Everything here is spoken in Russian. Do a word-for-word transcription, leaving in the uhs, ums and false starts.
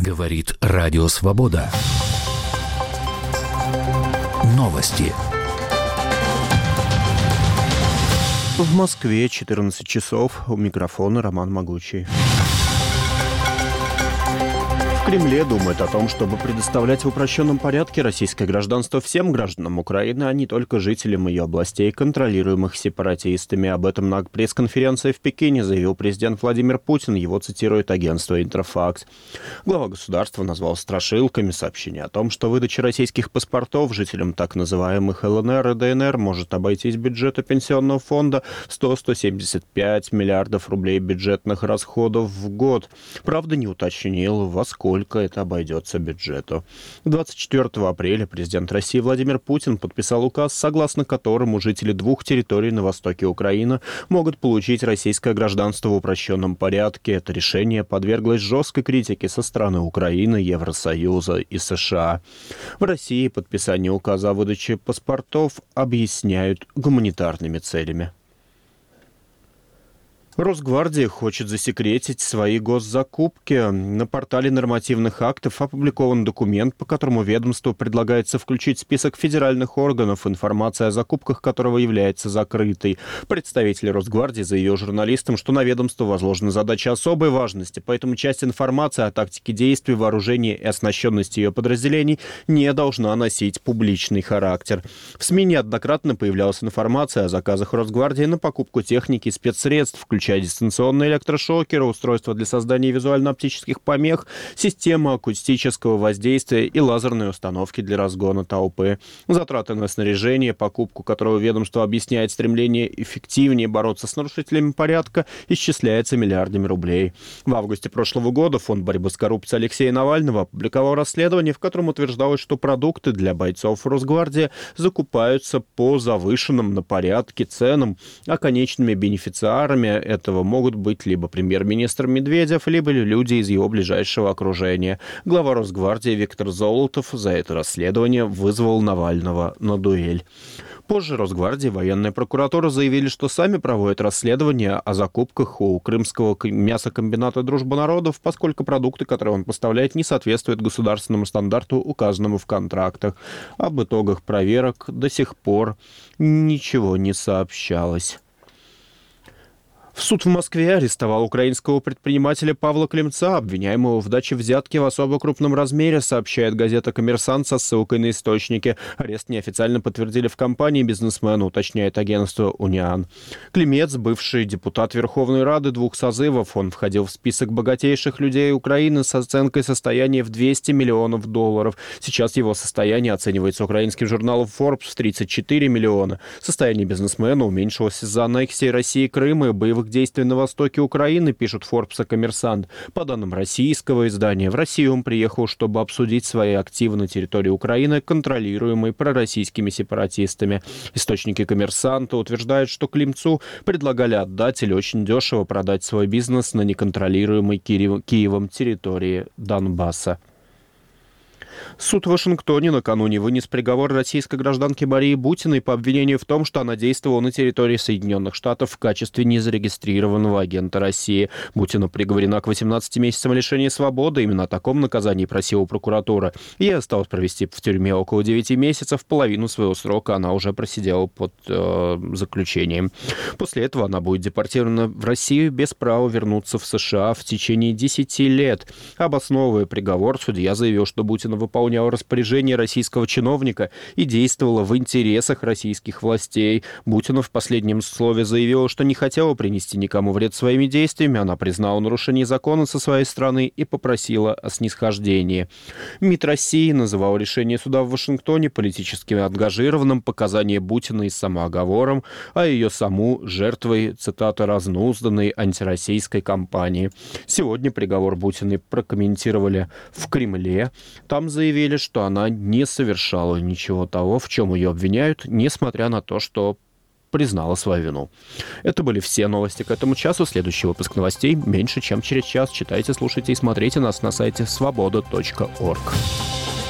Говорит Радио Свобода. Новости. В Москве четырнадцать часов. У микрофона Роман Могучий. В Кремле думают о том, чтобы предоставлять в упрощенном порядке российское гражданство всем гражданам Украины, а не только жителям ее областей, контролируемых сепаратистами. Об этом на пресс-конференции в Пекине заявил президент Владимир Путин. Его цитирует агентство «Интерфакс». Глава государства назвал страшилками сообщение о том, что выдача российских паспортов жителям так называемых эл эн эр и дэ эн эр может обойтись бюджета пенсионного фонда в сто - сто семьдесят пять миллиардов рублей бюджетных расходов в год. Правда, не уточнил, во сколько сколько это обойдется бюджету. двадцать четвёртого апреля президент России Владимир Путин подписал указ, согласно которому жители двух территорий на востоке Украины могут получить российское гражданство в упрощенном порядке. Это решение подверглось жесткой критике со стороны Украины, Евросоюза и США. В России подписание указа о выдаче паспортов объясняют гуманитарными целями. Росгвардия хочет засекретить свои госзакупки. На портале нормативных актов опубликован документ, по которому ведомству предлагается включить в список федеральных органов, информация о закупках которого является закрытой. Представитель Росгвардии заявил журналистам, что на ведомство возложена задача особой важности, поэтому часть информации о тактике действий, вооружении и оснащенности ее подразделений не должна носить публичный характер. В СМИ неоднократно появлялась информация о заказах Росгвардии на покупку техники и спецсредств, включая включая дистанционные электрошокеры, устройства для создания визуально-оптических помех, систему акустического воздействия и лазерные установки для разгона толпы. Затраты на снаряжение, покупку которого ведомство объясняет стремление эффективнее бороться с нарушителями порядка, исчисляется миллиардами рублей. В августе прошлого года Фонд борьбы с коррупцией Алексея Навального опубликовал расследование, в котором утверждалось, что продукты для бойцов Росгвардии закупаются по завышенным на порядке ценам, а конечными бенефициарами этого могут быть либо премьер-министр Медведев, либо люди из его ближайшего окружения. Глава Росгвардии Виктор Золотов за это расследование вызвал Навального на дуэль. Позже Росгвардия и военная прокуратура заявили, что сами проводят расследование о закупках у крымского мясокомбината «Дружба народов», поскольку продукты, которые он поставляет, не соответствуют государственному стандарту, указанному в контрактах. Об итогах проверок до сих пор ничего не сообщалось. Суд в Москве арестовал украинского предпринимателя Павла Климца, обвиняемого в даче взятки в особо крупном размере, сообщает газета «Коммерсант» со ссылкой на источники. Арест неофициально подтвердили в компании бизнесмена, уточняет агентство «Униан». Климец, бывший депутат Верховной Рады двух созывов, он входил в список богатейших людей Украины с оценкой состояния в двести миллионов долларов. Сейчас его состояние оценивается украинским журналом Forbes в тридцать четыре миллиона. Состояние бизнесмена уменьшилось из-за аннексии России Крыма и боевых действий на востоке Украины, пишут Forbes и «Коммерсант». По данным российского издания, в Россию он приехал, чтобы обсудить свои активы на территории Украины, контролируемой пророссийскими сепаратистами. Источники «Коммерсанта» утверждают, что Климцу предлагали отдать или очень дешево продать свой бизнес на неконтролируемой Киевом территории Донбасса. Суд в Вашингтоне накануне вынес приговор российской гражданке Марии Бутиной по обвинению в том, что она действовала на территории Соединенных Штатов в качестве незарегистрированного агента России. Бутина приговорена к восемнадцати месяцам лишения свободы. Именно о таком наказании просила прокуратура. Ей осталось провести в тюрьме около девяти месяцев. Половину своего срока она уже просидела под э, заключением. После этого она будет депортирована в Россию без права вернуться в США в течение десяти лет. Обосновывая приговор, судья заявил, что Бутина выполняла распоряжение российского чиновника и действовала в интересах российских властей. Бутина в последнем слове заявила, что не хотела принести никому вред своими действиями. Она признала нарушение закона со своей стороны и попросила о снисхождении. МИД России называл решение суда в Вашингтоне политически ангажированным, показания Бутиной самооговором, а ее саму жертвой, цитата, разнузданной антироссийской кампании. Сегодня приговор Бутиной прокомментировали в Кремле. Там заявили, что она не совершала ничего того, в чем ее обвиняют, несмотря на то, что признала свою вину. Это были все новости к этому часу. Следующий выпуск новостей меньше, чем через час. Читайте, слушайте и смотрите нас на сайте свобода точка орг.